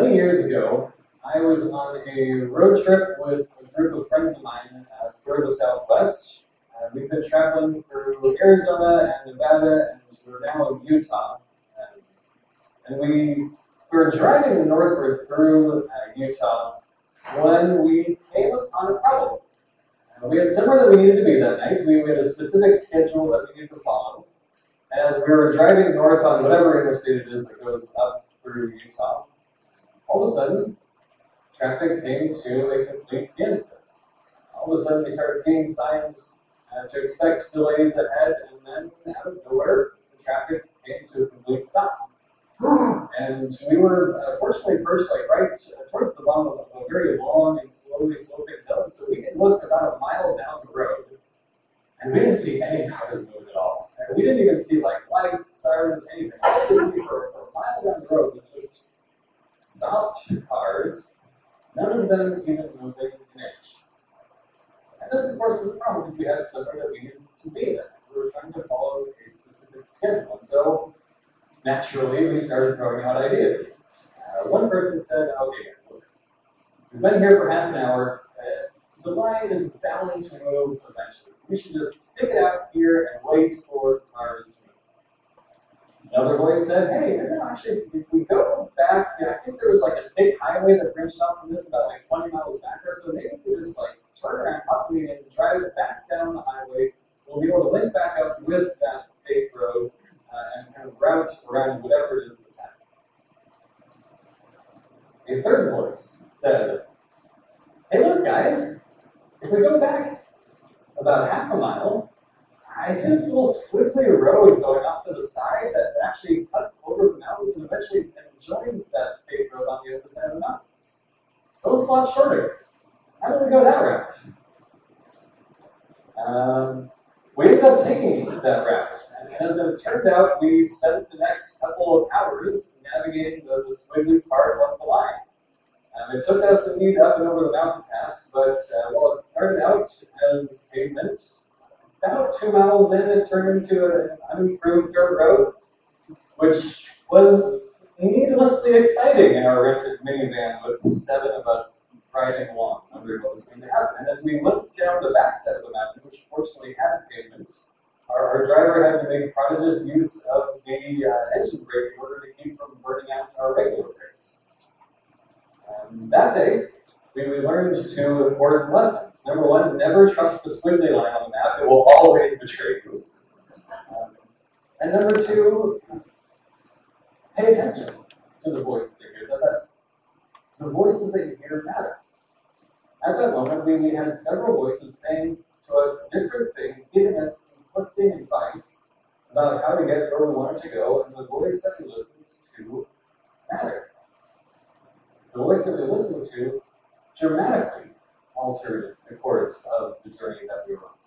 Many years ago, I was on a road trip with a group of friends of mine through the Southwest. We've been traveling through Arizona and Nevada, and we're now in Utah. Um, and we were driving northward through Utah when we came upon a problem. We had somewhere that we needed to be that night. We had a specific schedule that we needed to follow. And as we were driving north on whatever interstate it is that goes up through Utah, all of a sudden, traffic came to a complete standstill. All of a sudden, we started seeing signs to expect delays ahead, and then out of nowhere, the traffic came to a complete stop. And we were fortunately perched like right towards the bottom of a very long and slowly sloping hill, so we could look about a mile down the road, and we didn't see any cars moving at all. And we didn't even see like lights, sirens, anything. All we could see for a mile down the road was just stopped cars, none of them even moving an inch. And this, of course, was a problem because we had somewhere that we needed to be in. We were trying to follow a specific schedule. And so, naturally, we started throwing out ideas. One person said, okay, guys, look, we've been here for half an hour. The line is bound to move eventually. We should just stick it out here and wait for cars to move. Another voice said, hey, actually, if we go back, I think there was like a state highway that branched off from this about like 20 miles back or so. Maybe if we just like turn around properly and drive it back down the highway, we'll be able to link back up with that state road and kind of route around whatever it is that's happening. A third voice said, hey, look, guys, if we go back about half a mile, I see this little squiggly road going off to the side that actually cuts over the mountains and eventually joins that state road on the other side of the mountains. It looks a lot shorter. How do we go that route? We ended up taking that route. And as it turned out, we spent the next couple of hours navigating the squiggly part of the line. It took us indeed up and over the mountain pass, but while it started out as pavement, about 2 miles in, it turned into an unimproved dirt road, which was needlessly exciting in our rented minivan with 7 of us riding along, wondering what was going to happen. And as we looked down the backside of the mountain, which fortunately had pavement, our driver had to make prodigious use of the engine brake in order to keep from burning out our regular brakes. That day, we learned 2 important lessons. Number 1, never trust the squiggly line on the map. It will always betray you. And number 2, pay attention to the voices that you hear. The voices that you hear matter. At that moment, we had several voices saying to us different things, giving us conflicting advice about how to get where we wanted to go, and the voice that we listened to mattered. The voice that we listened to dramatically altered the course of the journey that we were on.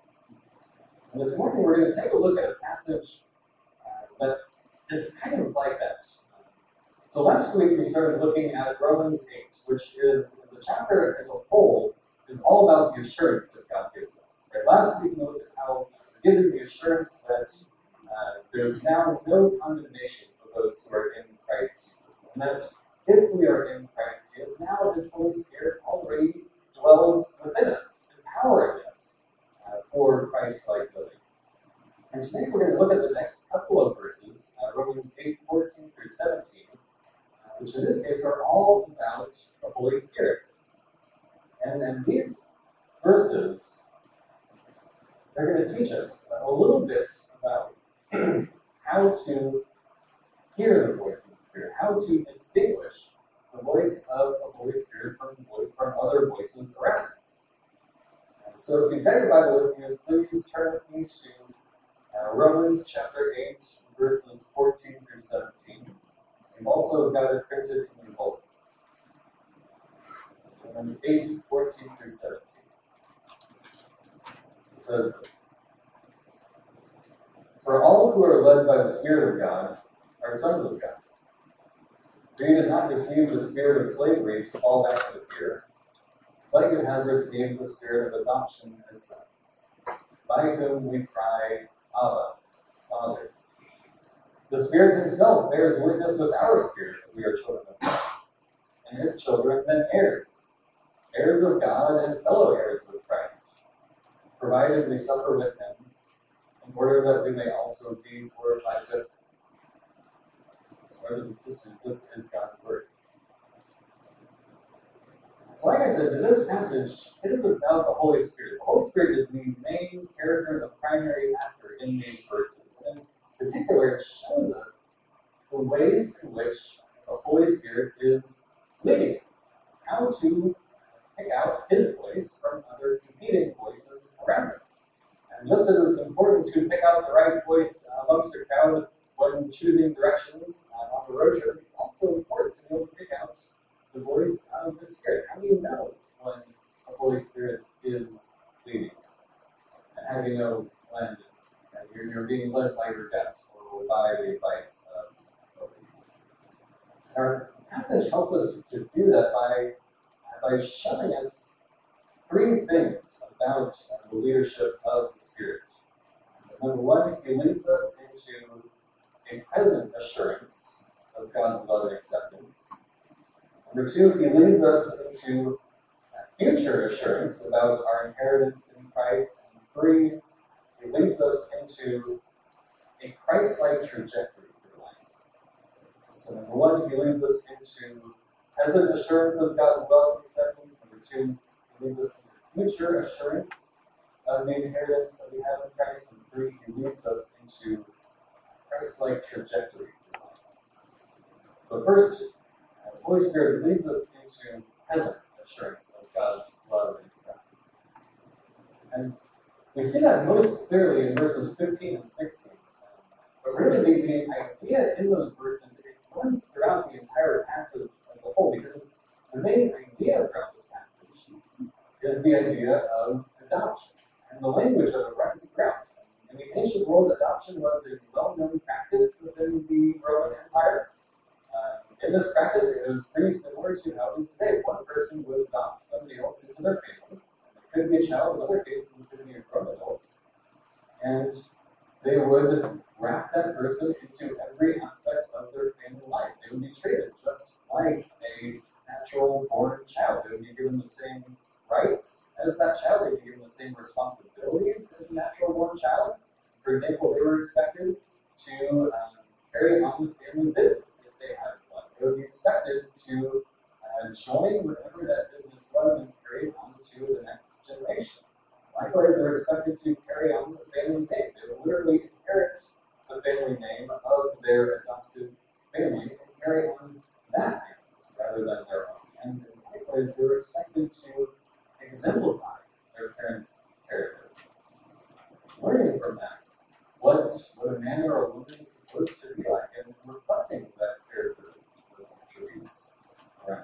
And this morning, we're going to take a look at a passage that is kind of like that. So last week, we started looking at Romans 8, which is the chapter as a whole is all about the assurance that God gives us. Right? Last week, we looked at how we're given the assurance that there's now no condemnation for those who are in Christ Jesus. And that if we are in Christ Jesus, now His Holy Spirit already dwells within us, empowering us for Christ-like living. And today we're going to look at the next couple of verses, Romans 8, 14 through 17, which in this case are all about the Holy Spirit. And these verses, they're going to teach us a little bit about how to hear the voice of the Spirit, how to distinguish the voice of the Holy Spirit from other voices around us. And so if you've got your Bible with you, please turn with me to Romans chapter 8, verses 14 through 17. We've also got it printed in your bulletins. Romans 8, 14 through 17. It says this. For all who are led by the Spirit of God are sons of God. For you did not receive the spirit of slavery to fall back to fear, but you have received the spirit of adoption as sons, by whom we cry, Abba, Father. The Spirit Himself bears witness with our spirit that we are children of God. and if children, then heirs, heirs of God and fellow heirs with Christ, provided we suffer with him, in order that we may also be glorified with him. Brothers and sisters, this is God's word. So like I said, in this passage, it is about the Holy Spirit. The Holy Spirit is the main character, the primary actor in these verses. And in particular, it shows us the ways in which the Holy Spirit is leading us, how to pick out his voice from other competing voices around us. And just as it's important to pick out the right voice amongst a crowd when choosing directions on the road trip, it's also important to be able to pick out the voice of the Spirit. How do you know when the Holy Spirit is leading? And how do you know when you're being led by your guts or by the advice of our passage helps us to do that by showing us three things about the leadership of the Spirit. Number one, he leads us into a present assurance of God's love and acceptance. Number two, he leads us into a future assurance about our inheritance in Christ. And three, he leads us into a Christ-like trajectory for life. So number one, he leads us into present assurance of God's love and acceptance. Number two, he leads us into future assurance of the inheritance that we have in Christ. And three, he leads us into a Christ-like trajectory for life. So first, the Holy Spirit leads us into present assurance of God's love and acceptance. And we see that most clearly in verses 15 and 16. But really, the idea in those verses, it runs throughout the entire passage as a whole, because the main idea throughout this passage is the idea of adoption. And the language of it runs throughout. In the ancient world, adoption was a well-known practice within the Roman Empire. In this practice, it was pretty similar to how it is today. One person would adopt somebody else into their family. It could be a child, in other cases, it could be a grown adult. And they would wrap that person into every aspect of their family life. They would be treated just like a natural-born child. They would be given the same rights as that child. They would be given the same responsibilities as a natural-born child. For example, they were expected to carry on the family business if they had one. They would be expected to join whatever that business was and carry it on to the next generation. Likewise, they were expected to carry on the family name. They would literally inherit the family name of their adopted family and carry on that name rather than their own. And likewise, they were expected to exemplify their parents' character. Learning from that, what a man or a woman is supposed to be like, and reflecting that character, those attributes around.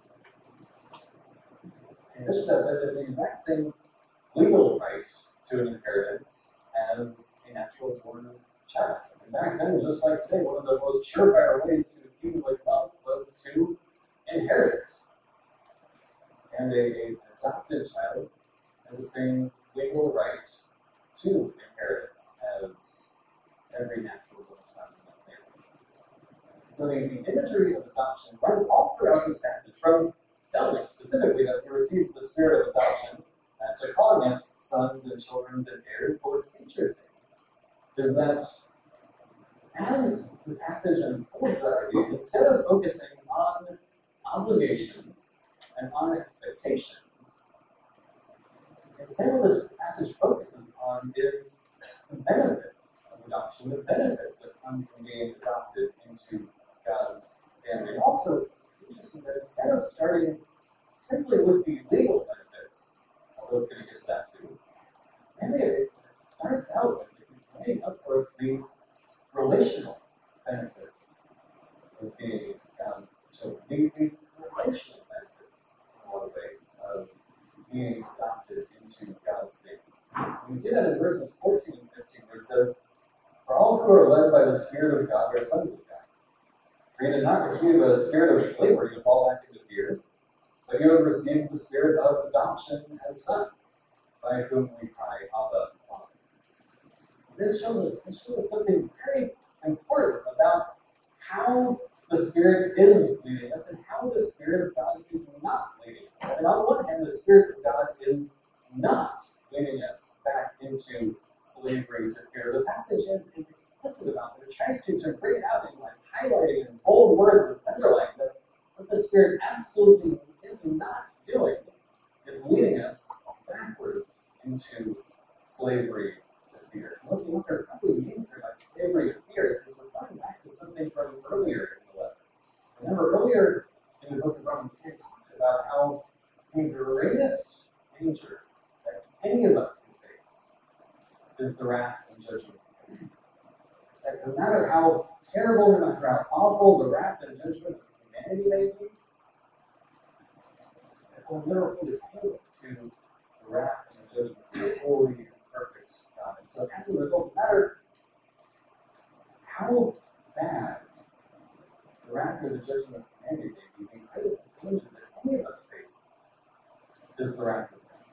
In addition to that, the exact same legal right to an inheritance as a natural-born child. And back then, just like today, one of the most surefire ways to accumulate wealth was to inherit it. And an adopted child has the same legal right to inheritance as every natural-born child in that family. So the imagery of adoption runs all throughout this passage, from telling specifically that we received the spirit of adoption to calling us sons and children and heirs. But what's interesting is that as the passage unfolds that idea, instead of focusing on obligations and on expectations, instead what this passage focuses on is the benefits of adoption, the benefits that come from being adopted into God's family. And also, it's interesting that instead of starting simply with the legal benefits, although it's going to get to that too, maybe it starts out with laying up for us the relational benefits of being God's children, the relational benefits in a lot of ways of being adopted into God's family. We see that in verses 14 and 15, where it says, "For all who are led by the Spirit of God are sons of God. For you did not receive a spirit of slavery to fall back into fear, but you have received the spirit of adoption as sons, by whom we cry, Abba, Father." This shows us something very important about how the Spirit is leading us and how the Spirit of the passage is explicit about it. It tries to bring it out in like highlighting in bold words and underlining that what the Spirit absolutely is not doing is leading us backwards into slavery to fear. What there probably means there by slavery to fear is we're going back to something from earlier in the letter. Remember, earlier in the book of Romans, he talked about how the greatest danger that any of us can face is the wrath and judgment. That no matter how terrible, no matter how awful the wrath and judgment of humanity may be, that we'll never hold a candle to the wrath and the judgment of the holy and perfect God. And so as a result, no matter how bad the wrath and the judgment of humanity may be, the greatest danger that any of us face is the wrath of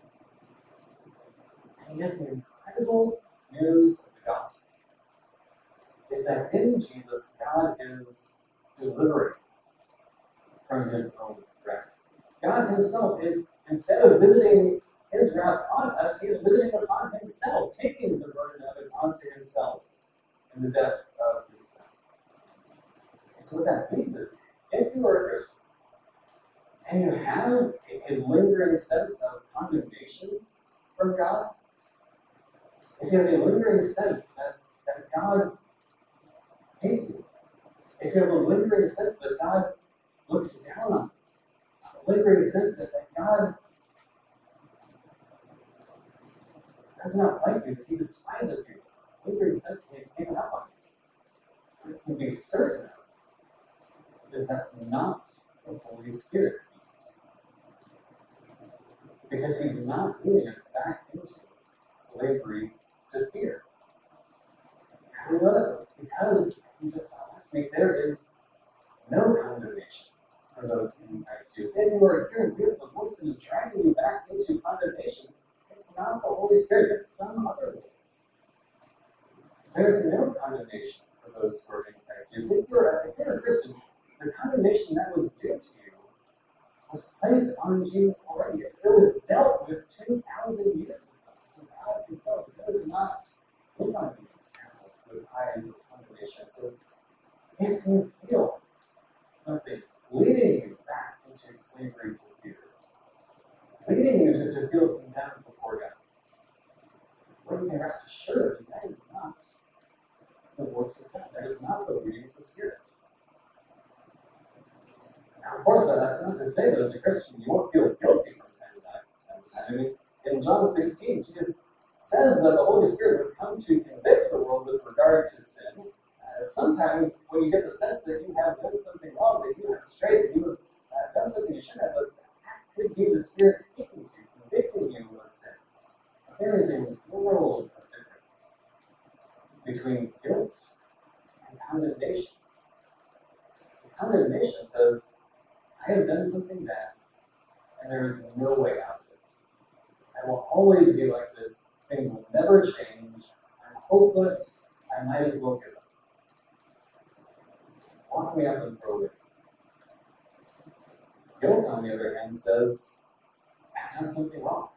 God. And yet the incredible news of the gospel is that in Jesus, God is delivering us from his own wrath. God himself is, instead of visiting his wrath on us, he is visiting upon himself, taking the burden of it onto himself in the death of his son. And so what that means is, if you are a Christian, and you have a lingering sense of condemnation from God, if you have a lingering sense that God hates you, if you have a lingering sense that God looks down on you, a lingering sense that God does not like you, that he despises you, a lingering sense that he's given up on you, what you can be certain of is that's not the Holy Spirit. Because he's not leading us back into slavery to fear. How do we know that? Because we just saw last week, there is no condemnation for those in Christ Jesus. If you are hearing beautiful voice that is dragging you back into condemnation, it's not the Holy Spirit, it's some other ways. There's no condemnation for those who are in Christ Jesus. If you're a Christian, the condemnation that was due to you was placed on Jesus already. It was dealt with 2,000 years ago. So God himself does not look on you with eyes of condemnation. So if you feel something leading you back into slavery to fear, leading you to feel condemned before God, what you can rest assured is that is not the voice of God. That is not the leading of the Spirit. Now, of course, that's not to say that as a Christian you won't feel guilty from time to time. I mean, in John 16, Jesus says that the Holy Spirit would come to convict the world with regard to sin. Sometimes when you get the sense that you have done something wrong, that you have strayed, that you have done something you shouldn't have, but that could be the Spirit speaking to you, convicting you of sin. There is a world of difference between guilt and condemnation. Condemnation says, I have done something bad, and there is no way out of it. I will always be like this. Things will never change. I'm hopeless. I might as well give up. Lock me up and throw away. Guilt, on the other hand, says, I've done something wrong.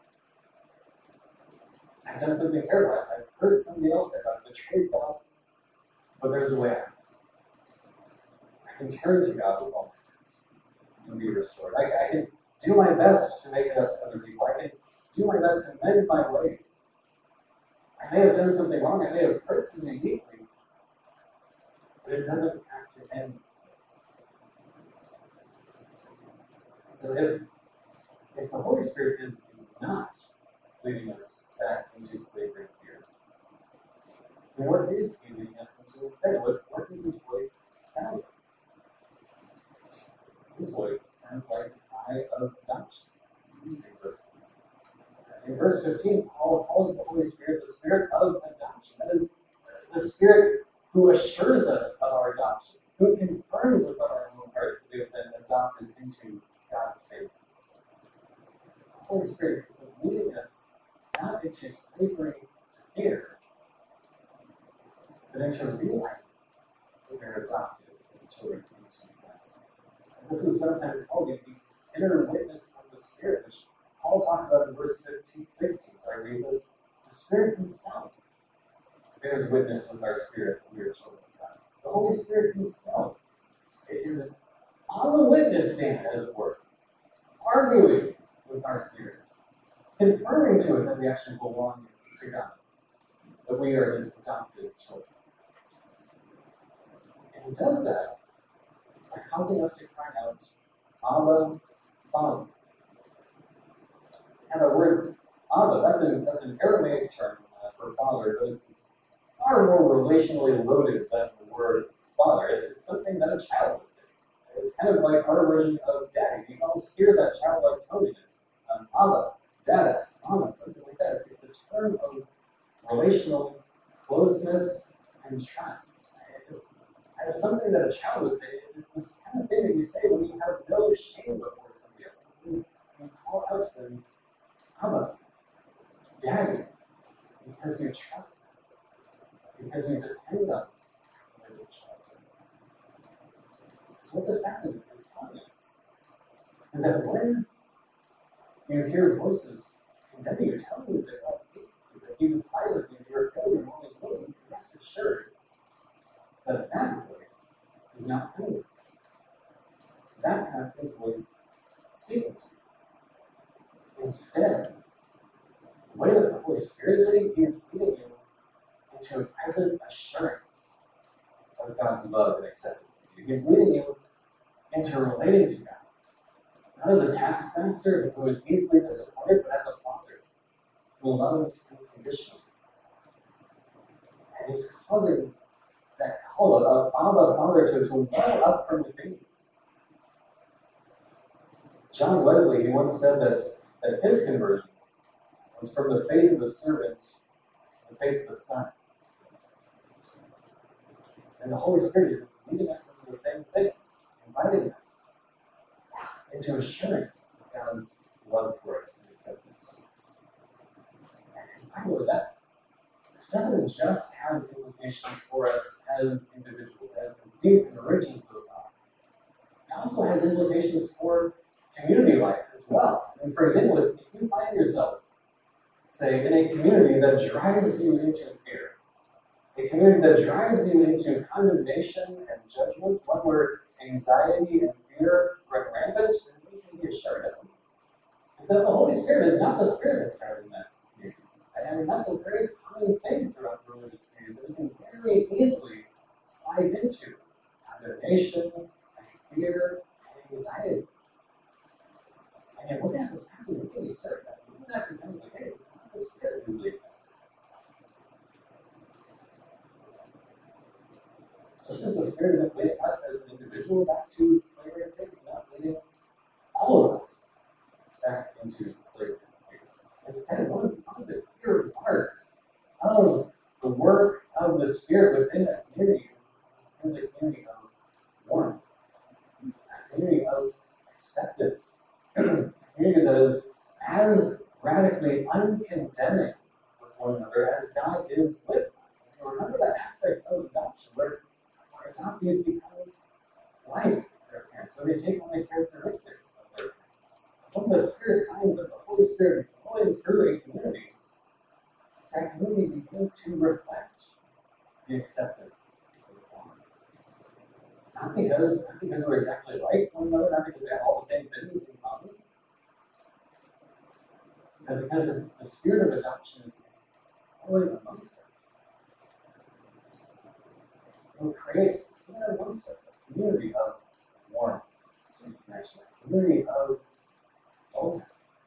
I've done something terrible. I've hurt somebody else. I've betrayed God. But there's a way out. I can turn to God with all my heart and be restored. I can do my best to make it up to other people. I can do my best to mend my ways. I may have done something wrong. I may have hurt somebody deeply. But it doesn't have to end. So if the Holy Spirit is not leading us back into slavery and fear, then what is he leading us into instead? What does his voice sound like? His voice sounds like the cry of adoption. In verse 15, Paul calls the Holy Spirit the Spirit of adoption. That is the Spirit who assures us of our adoption, who confirms with our own hearts that we have been adopted into God's family. The Holy Spirit is leading us not into slavery to fear, but into realizing that we are adopted as children into God's family. And this is sometimes called the inner witness of the Spirit, which Paul talks about in verse 16, where he says, the Spirit himself bears witness with our spirit that we are children of God. The Holy Spirit Himself is on the witness stand, as it were, arguing with our spirit, confirming to it that we actually belong to God, that we are His adopted children. And He does that by causing us to cry out, Abba, Father. And the word Abba, that's an Aramaic term for father, but it's far more relationally loaded than the word father. It's something that a child would say. It's kind of like our version of daddy. You can almost hear that childlike tone in it. Abba, Dada, Mama, something like that. It's a term of relational closeness and trust. It's something that a child would say. It's this kind of thing that you say when you have no shame before somebody else. You call out to them, Abba, Daddy, because you trust them, because you depend on them. So what this passage is telling us is that when you hear voices condemning you, telling you that God hates you, that He despises you, you're a failure in all His will, you can rest assured that that voice is not coming from you. That's not His voice speaking to you. Instead, the way that the Holy Spirit is leading, He is leading you into a present assurance of God's love and acceptance. He's leading you into relating to God. Not as a taskmaster who is easily disappointed, but as a father who loves unconditionally. And He's causing that call of Abba, Father, to well up from the baby. John Wesley, he once said that his conversion was from the faith of the servant to the faith of the Son. And the Holy Spirit is leading us into the same thing, inviting us into assurance of God's love for us and acceptance of us. And by the way, this doesn't just have implications for us as individuals, as deep and rich as those are. It also has implications for community life as well. And for example, if you find yourself, say, in a community that drives you into fear, a community that drives you into condemnation and judgment, one where anxiety and fear run rampant, then we can be assured of is that the Holy Spirit is not the Spirit that's driving that community. I mean, that's a very common thing throughout the religious communities that we can very easily slide into condemnation, and fear, and anxiety. And yet, looking at this passage, we can be certain that even that becomes the case, it's not the Spirit who leads us. Just as the Spirit isn't leading us as an individual back to slavery and faith, He's not leading all of us back into slavery and faith. Instead, one of the clear marks of the work of the Spirit within that community is a community of warmth, a community of acceptance, a community that is as radically uncondemning with one another as God is with us. And remember that aspect of adoption where adoptees become like their parents, where they take on the characteristics of their parents. One of the clear signs of the Holy Spirit flowing through a community is that community begins to reflect the acceptance of the Father. Not because we're exactly like one another, not because we have all the same things in common, but because the Spirit of adoption is flowing amongst us. We'll create, even amongst us, a community of warmth and connection, a community of hope.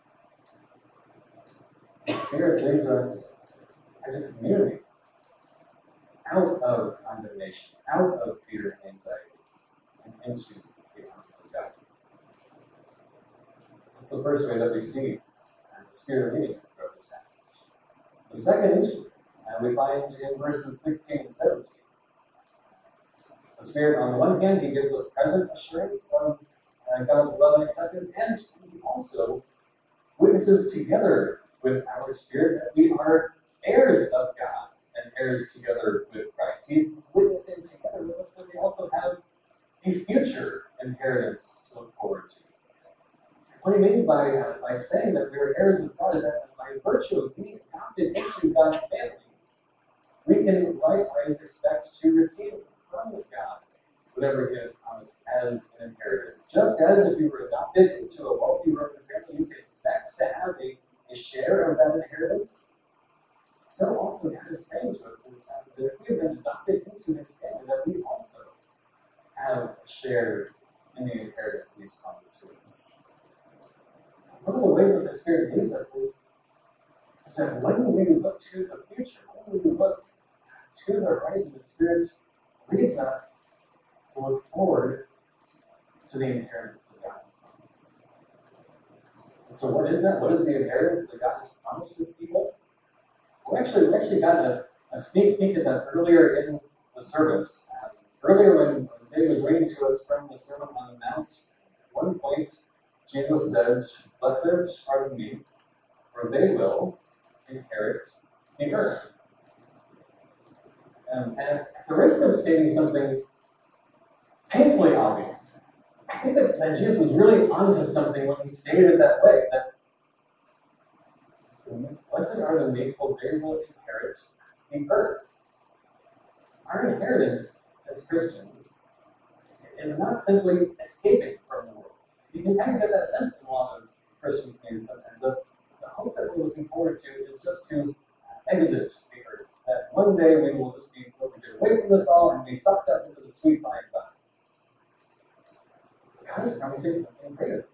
The Spirit leads us as a community out of condemnation, out of fear and anxiety, and into the arms of God. That's the first way that we see the Spirit leading us throughout this passage. The second issue we find in verses 16 and 17. The Spirit, on the one hand, He gives us present assurance of God's love and acceptance, and He also witnesses together with our spirit that we are heirs of God and heirs together with Christ. He's witnessing together with us that we also have a future inheritance to look forward to. What He means by saying that we are heirs of God is that by virtue of being adopted into God's family, we can likewise expect to receive from God whatever He has promised as an inheritance. Just as if you were adopted into a wealthy Roman family, you can expect to have a share of that inheritance. So also God is saying to us in this passage that if we have been adopted into His family, that we also have a share in the inheritance He's promised to us. One of the ways that the Spirit leads us is that when we look to the future, when we look to the horizon, the Spirit leads us to look forward to the inheritance that God has promised. And so what is that? What is the inheritance that God has promised His people? We actually got a sneak peek at that earlier in the service. Earlier when Dave was reading to us from the Sermon on the Mount, at one point Jesus said, "Blessed are the meek, for they will inherit the earth." And at the risk of stating something painfully obvious, I think that Jesus was really onto something when he stated it that way, that blessed are the meek, for they will inherit the earth. Our inheritance as Christians is not simply escaping from the world. You can kind of get that sense in a lot of Christian communities sometimes. The hope that we're looking forward to is just to exit the earth. That one day we will just be able to get away from this all and be sucked up into the sweet by and by. God is promising something greater.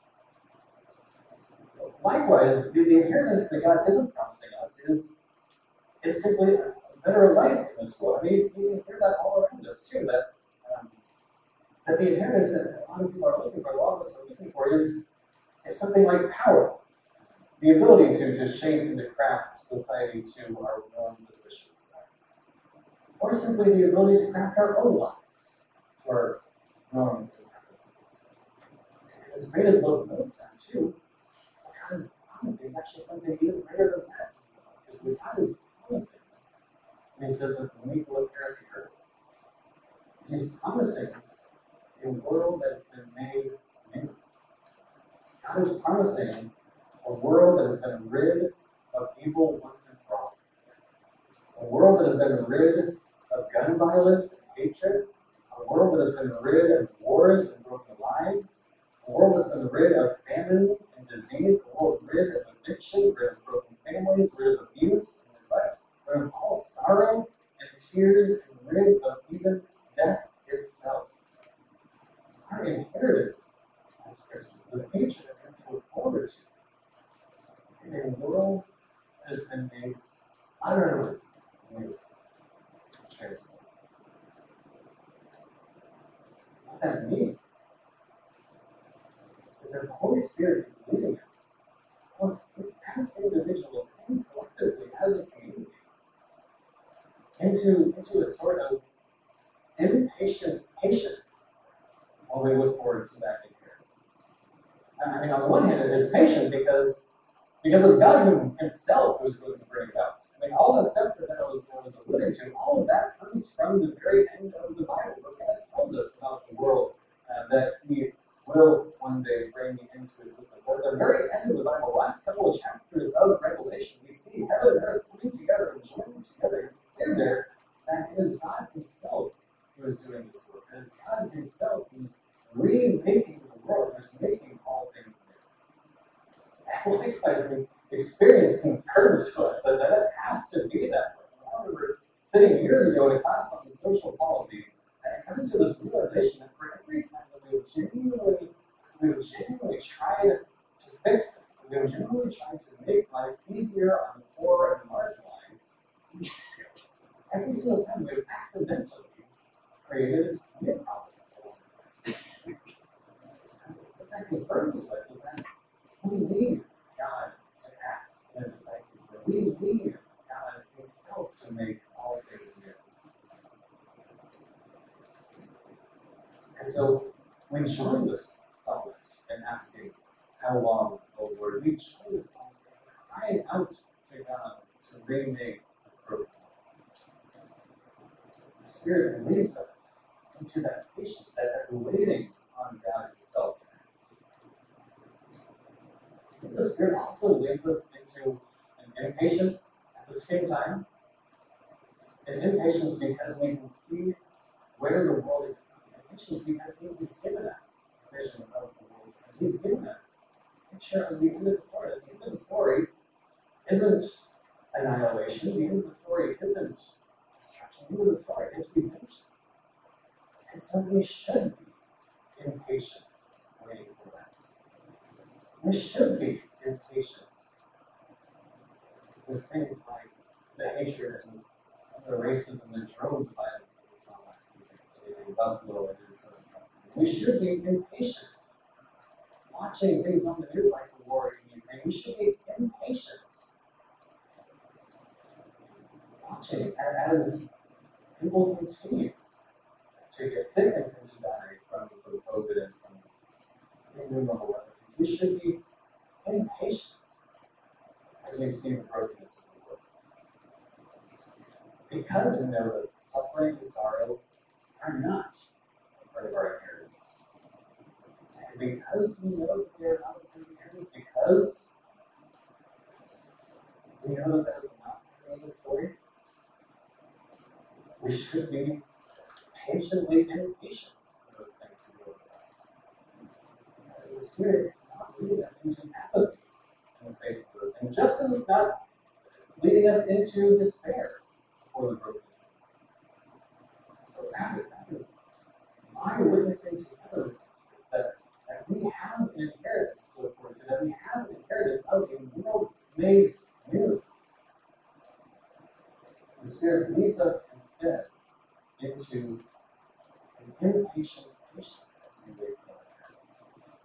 Likewise, the inheritance that God isn't promising us is simply a better life in this world. I mean, you can hear that all around us too, that the inheritance that a lot of people are looking for, a lot of us are looking for, is something like power. The ability to shape and to craft society to our norms and wishes. Or simply the ability to craft our own lives to our norms and preferences. And as great as both of those sound too, what God is promising is actually something even greater than that. Because what God is promising, when He says that the meek will inherit the earth, He's promising a world that has been made new. God is promising a world that has been rid of evil once and for all. A world that has been rid of gun violence and hatred. A world that has been rid of wars and broken lives. A world that's been rid of famine and disease. A world rid of addiction, rid of broken families, rid of abuse and neglect, rid of all sorrow and tears, and rid of even death itself. Our inheritance as Christians, the future that we have to look forward to, is a world that has been made utterly new, transformed. What that means is that the Holy Spirit is leading us, both as individuals and collectively as a community, into a sort of impatient patience while we look forward to that inheritance. I mean, on the one hand, it is patient because it's God Himself who is going to bring it out. I mean, all that stuff that I was alluding to, all of that comes from the very end of the Bible, where God tells us about the world that He will one day bring into existence. At the very end of the Bible, last couple of chapters of Revelation, we see heaven and earth coming together and joining together. It's clear there that it is God Himself who is doing this work. It is God Himself who's remaking the world, who's making all things new. And likewise, the experience confirms to us that it has to be that way. I remember sitting years ago in a class on social policy, and I come to this realization that for every time that we would genuinely try to fix things, and we would genuinely try to make life easier on the poor and the marginalized, every single time we would accidentally created new problems. What that confirms to us is that we need God to act in a decisive way. We need God Himself to make all things new. And so we join this psalmist in asking, "How long, O Lord?" We join the psalmist crying out to God to remake the broken world. The Spirit leads us into that patience, that waiting on God Himself. The Spirit also leads us into an impatience at the same time. And impatience because we can see where the world is going. Impatience because He's given us a vision of the world. He's given us a picture of the end of the story. The end of the story isn't annihilation. The end of the story isn't destruction. The end of the story is redemption. And so we should be impatient waiting for that. We should be impatient with things like the hatred and the racism and drone violence that we saw last week in Buffalo and in Southern California. We should be impatient watching things on the news like the war in Ukraine. We should be impatient watching as people continue to get sick and to die from COVID and from innumerable other things. We should be impatient as we see the brokenness of the world. Because we know that suffering and sorrow are not a part of our inheritance. And because we know that they are not a part of our inheritance, because we know that that is not part of the story, we should be patiently impatient for those things to go away. The Spirit is not leading us into apathy in the face of those things, just as it's not leading us into despair for the brokenness. But rather, my witnessing together is that we have an inheritance to look forward to, that we have an inheritance of a world made new. The Spirit leads us instead into an impatient patience as we wait for our inheritance.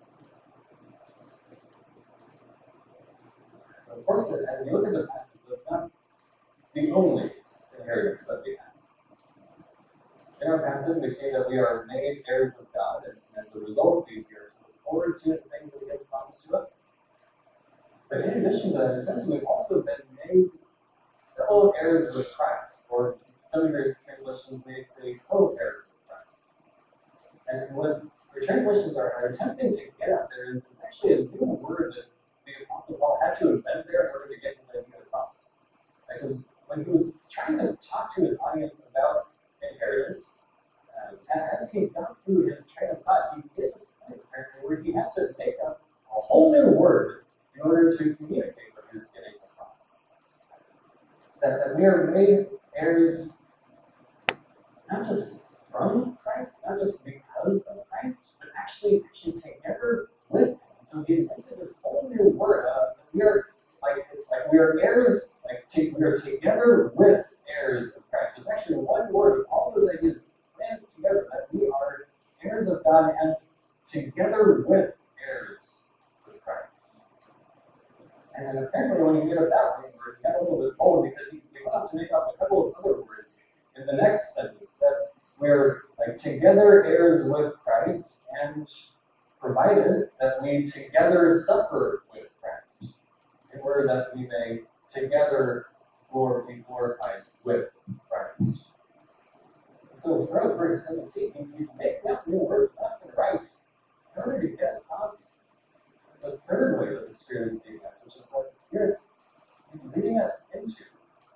Of course, as you look at the passage, that's not the only inheritance that we have. In our passage, we see that we are made heirs of God, and as a result, we are to look forward to the things that He has promised to us. But in addition to that, it says we've also been made fellow heirs with Christ, or some of your translations may say co-heirs with Christ. And what your translations are attempting to get at there is actually a new word that the Apostle Paul had to invent there in order to get his idea across. Because when he was trying to talk to his audience about inheritance, as he got through his train of thought, he hit this point apparently where he had to make up a whole new word in order to communicate what he was getting across. That we are made heirs not just from Christ, not just because of Christ, but actually together with Him. So he invented this whole new word. We are we are heirs, we are together with heirs of Christ. It's actually one word with all those ideas slammed together, that we are heirs of God and together with heirs of Christ. And apparently when you get at that one word, you get a little bit bold because he went on to make up a couple of other words in the next sentence, that we're together heirs with Christ, and provided that we together suffer with Christ, in order that we may together be glorified with Christ. And so throughout verse 17, he's making up new words left and right in order to get across the third way that the Spirit is leading us, which is that the Spirit is leading us into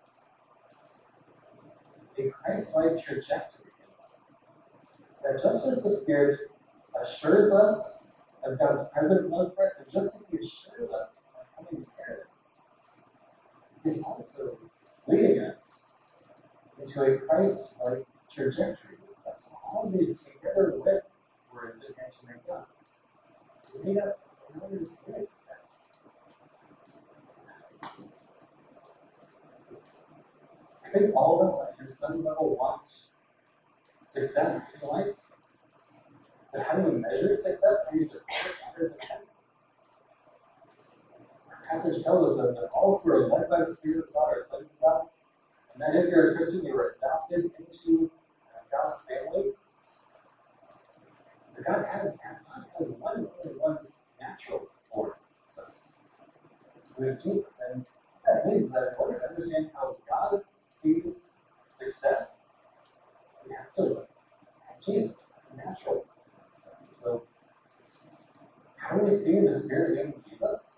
a Christ-like trajectory. That just as the Spirit assures us of God's present love for us, and just as He assures us of coming inheritance, He's also leading us into a Christ-like trajectory with us. All of these together with words that can't make up. We need up in order to make that. I think all of us at some level want success in life. But how do we measure success? How do you define matters against? Our passage tells us that all who are led by the Spirit of God are sons of God. And that if you're a Christian, you are adopted into God's family. But God has only one natural born son, who is Jesus. And that means that in order to understand how God sees success, we have to look at Jesus, the natural son. So, how do we see the Spirit leading Jesus?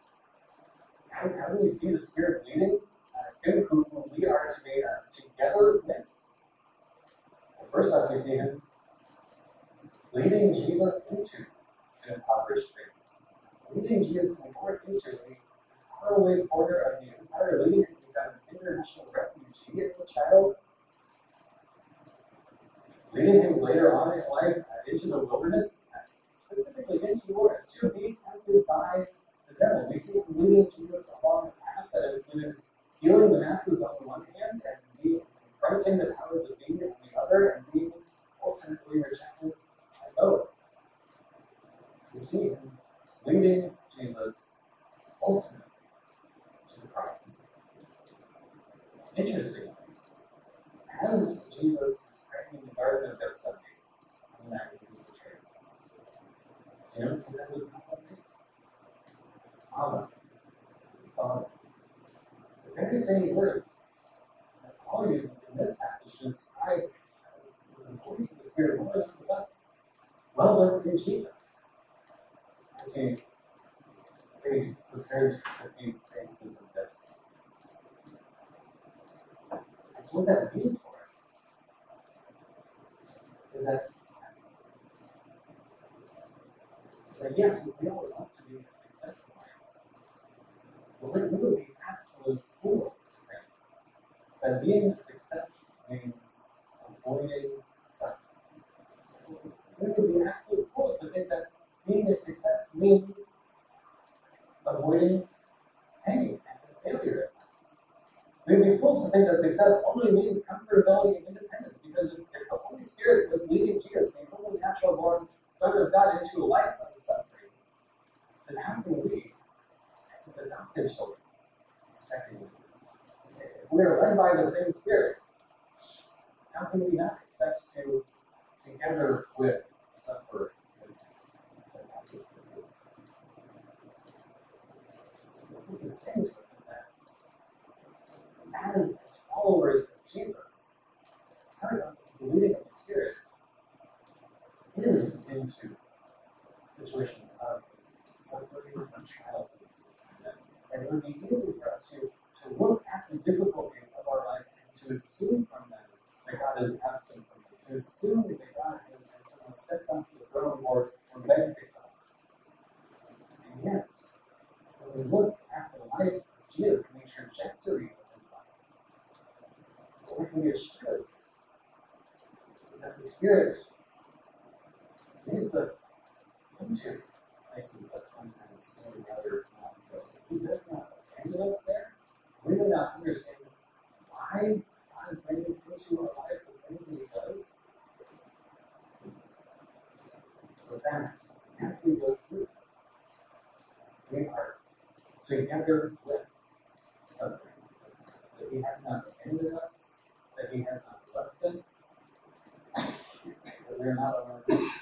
How do we see the Spirit leading Him who we are to be together with? First off, we see him leading Jesus into an impoverished faith. Leading Jesus more into a faraway corner of the empire, leading him to become an international refugee as a child, leading him later on in life into the wilderness, specifically into the wilderness, to be tempted by the devil. We see him leading Jesus along a path that included healing the masses on the one hand and being confronting the powers of being on the other and being ultimately rejected by both. We see him leading Jesus ultimately to the cross. Interestingly, as Jesus is praying in the Garden of Gethsemane on the night he was betrayed, do you know who that was not only? Abba, Father. The very same words that Paul uses in this passage to describe the voice of the Spirit moving up with us. Well done in Jesus. As he prepared to be faced with destiny. And so what that means for us is that yes, we all want to be a success in life. But we would be absolute fools to think that being a success means avoiding suffering. We would be absolute fools to think that being a success means avoiding pain and failure at times. We'd be fools to think that success only means comfortability and independence, because if the Holy Spirit was leading Jesus, the only natural born Son of God, into a life of suffering, then how can we, as his adopted children, expect him? If we are led by the same Spirit, how can we not expect to together with suffer with him? What this is saying to us is that as followers of Jesus, part of the leading of the Spirit is into situations of suffering and trial. And it would be easy for us to look at the difficulties of our life and to assume from them that God is absent from them, to assume that God has somehow stepped onto the throne or benefited them. And yet, when we look at the life of Jesus and the trajectory of his life, what we can be assured is that the Spirit leads us into places that sometimes we would rather not go. He does not abandon us there. We may not understand why God brings into our lives the things that he does. But that, as we go through, we are together with suffering. That he has not abandoned us, that he has not left us, that we are not alone.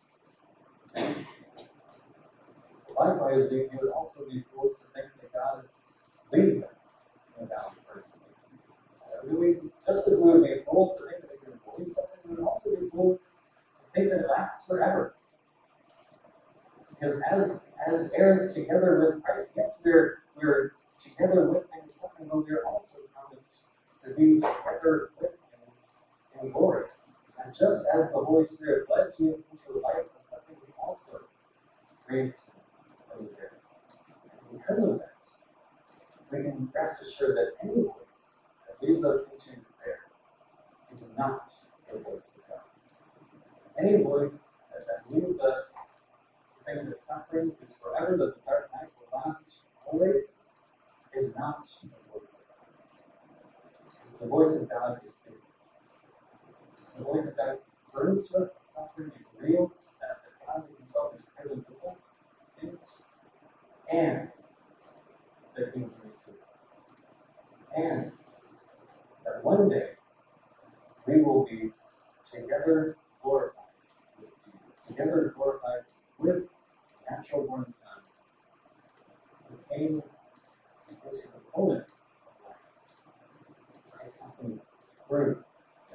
Likewise, we would also be fools to think that God leads us in a valley of just as we would be fools to think that we can avoid something, we would also be fools to think that it lasts forever. Because as heirs together with Christ, yes, we're together with him in suffering, but we're also promised to be together with him in glory. And just as the Holy Spirit led Jesus into a life of suffering, he also raised him from the dead. And because of that, we can rest assured that any voice that leads us into despair is not the voice of God. Any voice that leads us to think that suffering is forever, that the dark night will last always, is not the voice of God. It's the voice of God is the voice of God proves to us that suffering is real, that God himself is present with us in it, and that he will bring to it. And that one day we will be together glorified with Jesus, together glorified with the natural born Son, who came to give us the fullness of life by passing through death.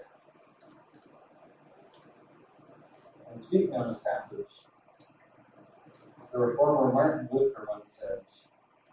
And speaking on this passage, the reformer Martin Luther once said,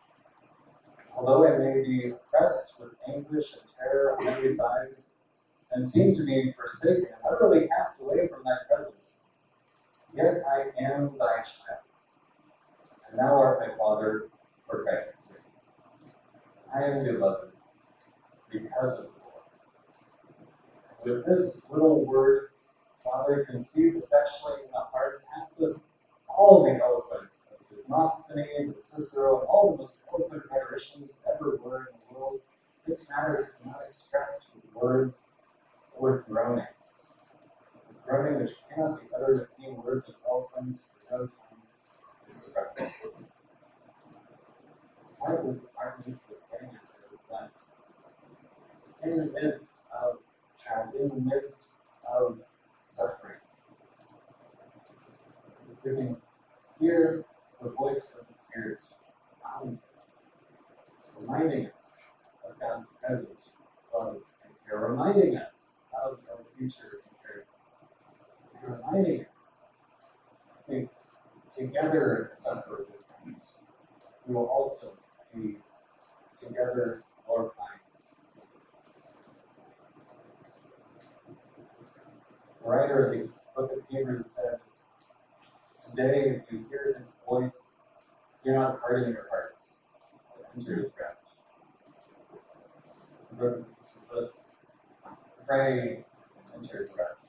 "Although I may be oppressed with anguish and terror on every side, and seem to be forsaken and utterly cast away from thy presence. Yet I am thy child, and thou art my Father for Christ's sake. I am beloved because of the Lord. With this little word, Father conceived effectually in the heart, passive all the eloquence of Demosthenes and Cicero and all the most eloquent rhetoricians that ever were in the world. This matter is not expressed with words, but with groaning. With groaning which cannot be uttered with any words of eloquence, for no tongue to express it. Why would the Spaniard that? In the midst of trials, in the midst of suffering, we can hear the voice of the Spirit calling us, reminding us of God's presence, love, and care, reminding us of our future inheritance, and reminding us that together suffer with Christ, we will also be together glorifying. The writer of the book of Hebrews said, "Today, if you hear his voice, do not harden your hearts, but enter his rest." So let's pray and enter his rest.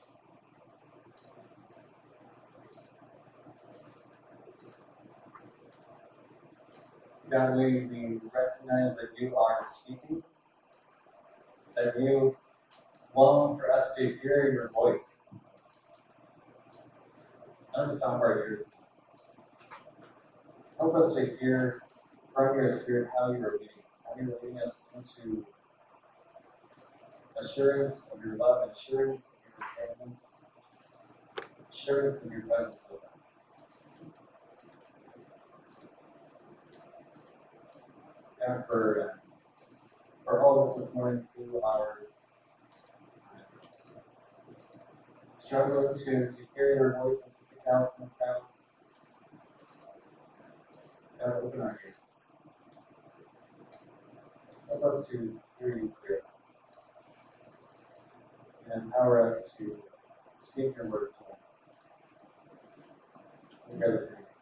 God, we recognize that you are speaking, that you long for us to hear your voice. Unstop our ears. Help us to hear from your Spirit how you are leading us, how you are leading us into assurance of your love, assurance of your forgiveness, assurance of your presence with us. And for all of us this morning who are struggling to hear your voice and to pick out from the crowd, God, open our ears. Help us to hear you clearly. And empower us to speak your words to one. We pray this name.